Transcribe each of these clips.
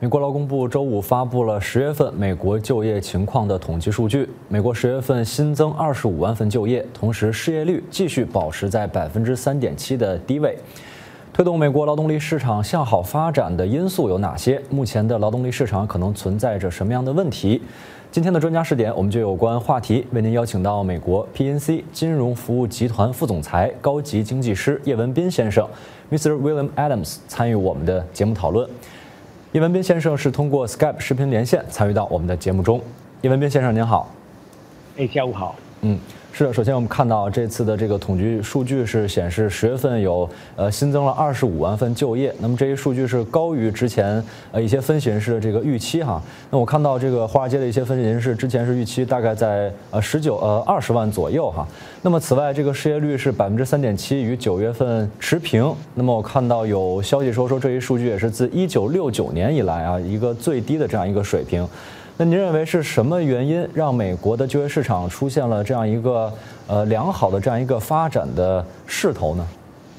美国劳工部周五发布了10月份美国就业情况的统计数据。美国10月份新增25万份就业，同时失业率继续保持在3.7%的低位。推动美国劳动力市场向好发展的因素有哪些？目前的劳动力市场可能存在着什么样的问题？今天的专家视点，我们就有关话题为您邀请到美国 PNC 金融服务集团副总裁、高级经济师叶文斌先生 ，Mr. William Adams 参与我们的节目讨论。叶文斌先生是通过 Skype 视频连线参与到我们的节目中。叶文斌先生您好。 下午好。 是的，首先我们看到这次的这个统计数据是显示10月份有新增了25万份就业，那么这一数据是高于之前一些分析人士的这个预期哈。那我看到这个华尔街的一些分析人士之前是预期大概在20万左右哈。那么此外，这个失业率是3.7%，与9月份持平。那么我看到有消息说这一数据也是自1969年以来一个最低的这样一个水平。那您认为是什么原因让美国的就业市场出现了这样一个良好的这样一个发展的势头呢？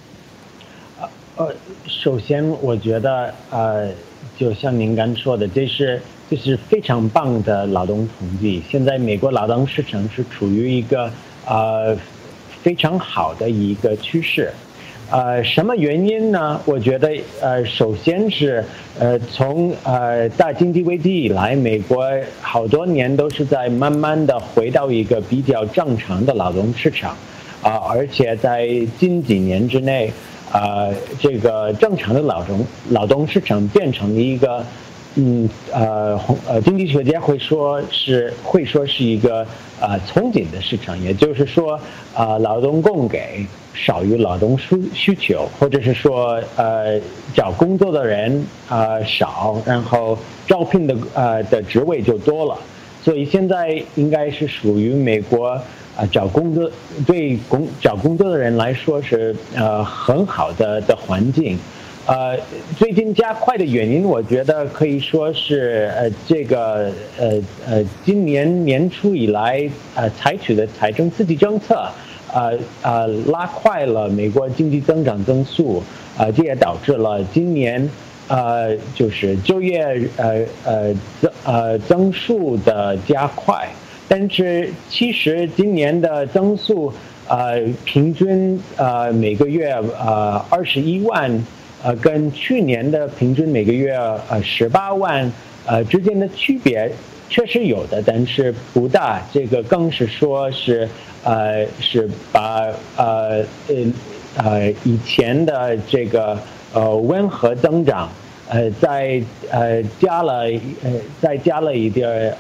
首先我觉得就像您刚说的，这是非常棒的劳动统计。现在美国劳动市场是处于一个非常好的一个趋势。什么原因呢？我觉得首先是从大经济危机以来，美国好多年都是在慢慢的回到一个比较正常的劳动市场，而且在近几年之内，这个正常的劳动市场变成了一个经济学家会说是一个憧憬的市场，也就是说劳动供给少于劳动需求，或者是说找工作的人少，然后招聘的职位就多了，所以现在应该是属于美国找工作的人来说是很好的环境。最近加快的原因，我觉得可以说是今年年初以来采取的财政刺激政策，拉快了美国经济增长增速，这也导致了今年就是就业增速的加快。但是其实今年的增速平均每个月21万。跟去年的平均每个月18万之间的区别确实有的，但是不大。这个更是说是把以前的这个温和增长再加了一点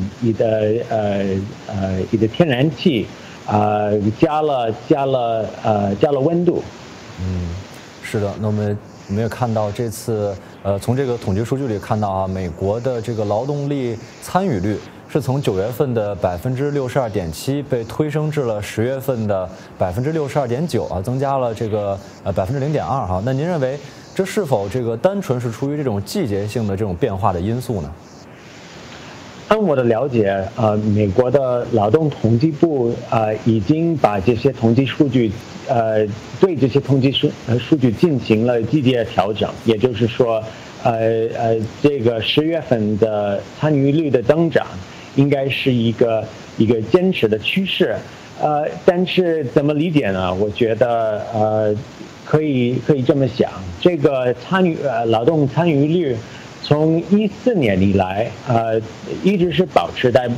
天然气加了温度。 是的，那我们也看到这次从这个统计数据里看到美国的这个劳动力参与率是从9月份的62.7%被推升至了10月份的62.9%增加了这个0.2%哈。那您认为这是否这个单纯是出于这种季节性的这种变化的因素呢？ 按我的了解，美国的劳动统计部已经把这些统计数据对这些统计数据进行了季节调整，也就是说，这个10月份的参与率的增长应该是一个坚持的趋势。但是怎么理解呢？我觉得可以这么想，这个劳动参与率从14年以来一直是保持在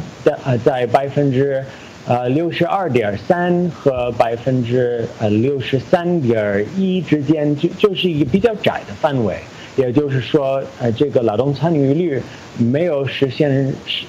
62.3%和63.1%之间，就是一个比较窄的范围。也就是说，这个劳动参与率没有实现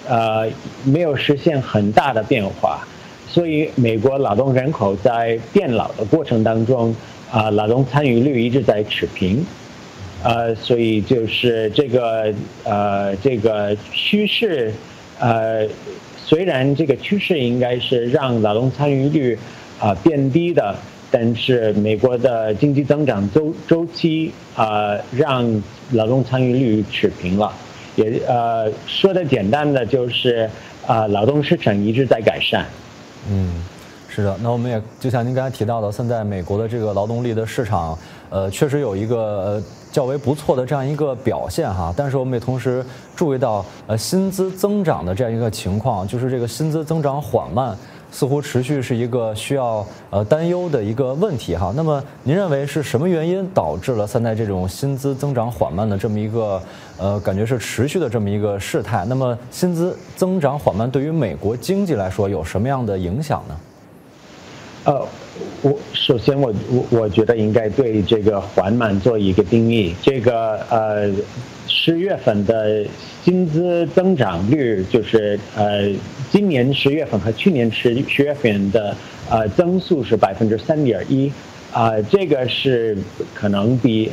很大的变化，所以美国劳动人口在变老的过程当中，劳动参与率一直在持平。所以就是这个趋势，虽然这个趋势应该是让劳动参与率变低的，但是美国的经济增长周期让劳动参与率持平了。也说的简单的就是劳动市场一直在改善。 是的，那我们也就像您刚才提到的，现在美国的这个劳动力的市场确实有一个较为不错的这样一个表现哈。但是我们也同时注意到薪资增长的这样一个情况，就是这个薪资增长缓慢，似乎持续是一个需要担忧的一个问题哈。那么您认为是什么原因导致了现在这种薪资增长缓慢的这么一个感觉是持续的这么一个事态？那么薪资增长缓慢对于美国经济来说有什么样的影响呢？ 首先我觉得应该对这个缓慢做一个定义。这个10月份的薪资增长率，就是今年10月份和去年10月份的增速是3.1%，这个是可能比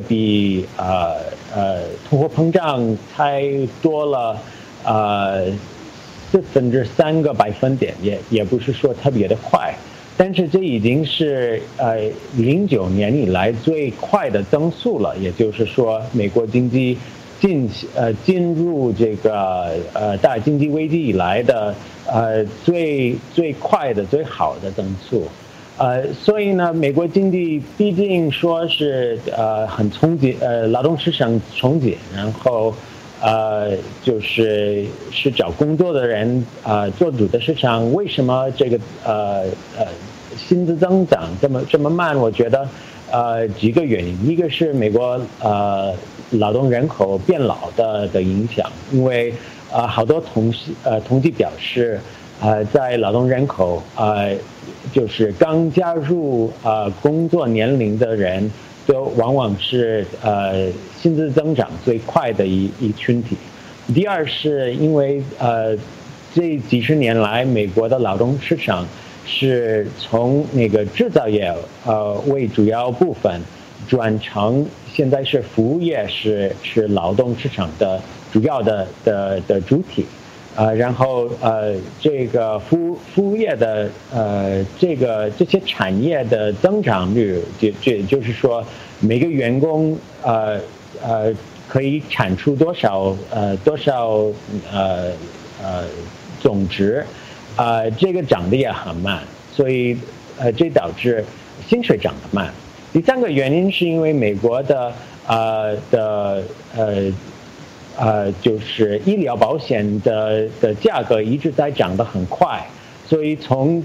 通货膨胀才多了3%个百分点，也不是说特别的快。但是这已经是09年以来最快的增速了，也就是说，美国经济进入这个大经济危机以来的最快的最好的增速。所以呢，美国经济毕竟说是很憧憬，劳动市场憧憬，然后就是找工作的人做主的市场，为什么这个薪资增长这么慢？我觉得几个原因，一个是美国劳动人口变老的影响，因为好多统计表示在劳动人口就是刚加入工作年龄的人，都往往是薪资增长最快的一群体。第二是因为这几十年来美国的劳动市场是从那个制造业为主要部分转成现在是服务业是劳动市场的主要的主体。然后这个服务业的这些产业的增长率，就是说每个员工可以产出多少总值，这个涨得也很慢，所以这导致薪水涨得慢。第三个原因是因为美国的就是医疗保险的价格一直在涨得很快，所以从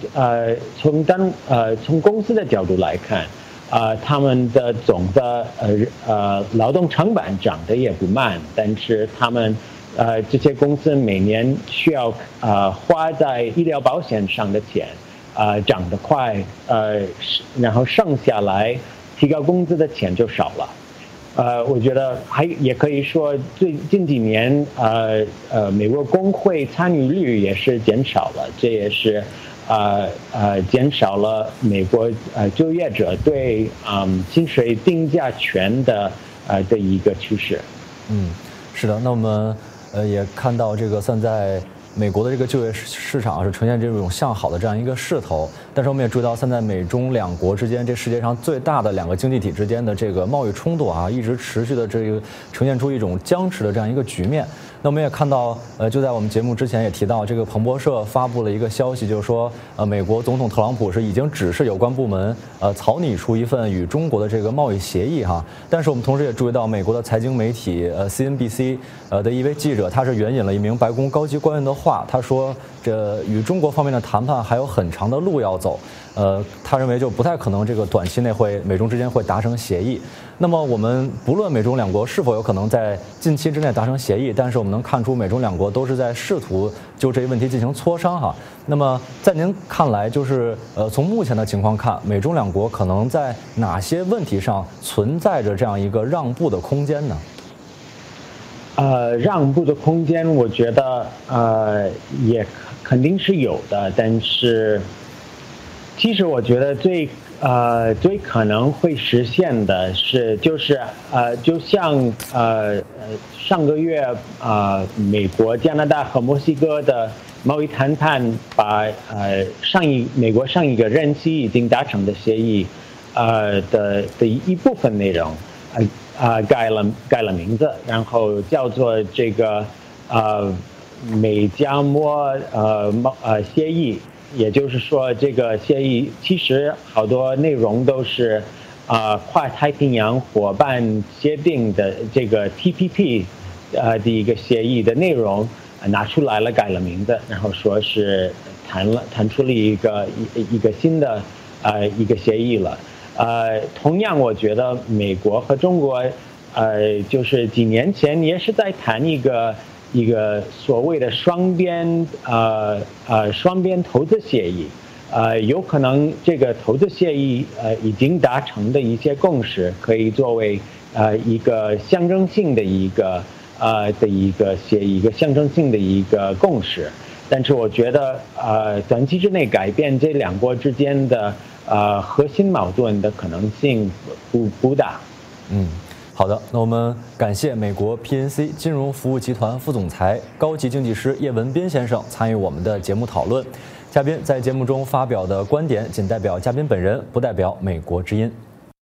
公司的角度来看，他们的总的劳动成本涨得也不慢，但是他们这些公司每年需要花在医疗保险上的钱涨得快，然后剩下来提高工资的钱就少了。我觉得也可以说，近几年美国工会参与率也是减少了，这也是减少了美国就业者对薪水定价权的一个趋势。 是的，那我们也看到这个现在美国的这个就业市场是呈现这种向好的这样一个势头，但是我们也注意到，现在美中两国之间，这世界上最大的两个经济体之间的这个贸易冲突一直持续的这个呈现出一种僵持的这样一个局面。那我们也看到，就在我们节目之前也提到，这个彭博社发布了一个消息，就是说，美国总统特朗普是已经指示有关部门，草拟出一份与中国的这个贸易协议哈。但是我们同时也注意到，美国的财经媒体CNBC 的一位记者，他是援引了一名白宫高级官员的话，他说，这与中国方面的谈判还有很长的路要走。他认为就不太可能这个短期内美中之间会达成协议。那么我们不论美中两国是否有可能在近期之内达成协议，但是我们能看出美中两国都是在试图就这一问题进行磋商哈。那么在您看来，就是从目前的情况看，美中两国可能在哪些问题上存在着这样一个让步的空间呢？ 让步的空间，我觉得也肯定是有的，但是其实我觉得最可能会实现的是，就是就像上个月美国、加拿大和墨西哥的贸易谈判把美国上一个任期已经达成的协议的一部分内容改了名字，然后叫做这个美加墨协议。也就是说，这个协议其实好多内容都是跨太平洋伙伴协定的这个 TPP 的一个协议的内容拿出来了，改了名字，然后说是谈出了一个新的一个协议了。同样，我觉得美国和中国就是几年前也是在谈一个所谓的双边投资协议。有可能这个投资协议已经达成的一些共识，可以作为一个象征性的一个协议，一个象征性的一个共识。但是我觉得短期之内改变这两国之间的核心矛盾的可能性不大。 好的，那我们感谢美国 PNC 金融服务集团副总裁、高级经济师叶文斌先生参与我们的节目讨论。嘉宾在节目中发表的观点仅代表嘉宾本人，不代表美国之音。